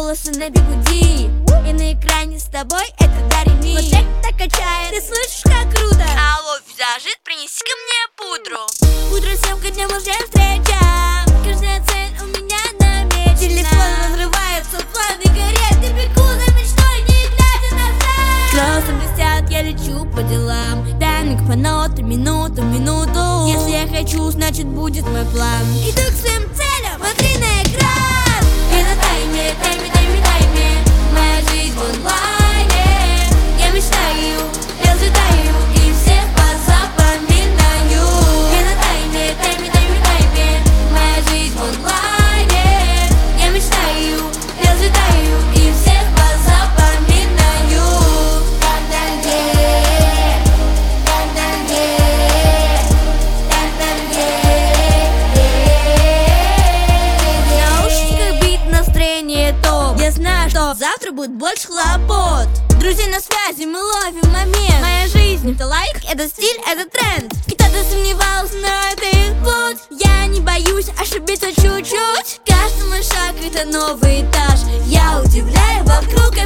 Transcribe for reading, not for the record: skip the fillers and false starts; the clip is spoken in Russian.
волосы на бигуди, и на экране с тобой это Дареми. Вот это качает, ты слышишь, как круто? Алло, визажист, принеси-ка мне пудру. Утро 7 ко дням уже встреча, каждая цель у меня намечена. Телефон разрывается, планы горят, я бегу за мечтой, не глядя назад. Кроссы блестят, я лечу по делам, тайминг по нотам, минуту в минуту. Если я хочу, значит будет мой план. Иду к своим целям, смотри на экран. Я на тайме, тайме, тайме, тайме. Моя жизнь в онлайне. Я мечтаю, я взлетаю и всех позапоминаю. Я на тайме, тайме, тайме, тайме. Моя жизнь в онлайне. Я мечтаю, я взлетаю и всех позапоминаю. Так далее, так далее, так далее. В наушниках бит, настроение топ. Я знаю, что завтра будет больше хлопот. Друзья на связи, мы ловим момент. Моя жизнь — это лайк, это стиль, это тренд. Кто-то сомневался, но это их путь. Я не боюсь ошибиться чуть-чуть. Каждый мой шаг — это новый этаж. Я удивляю вокруг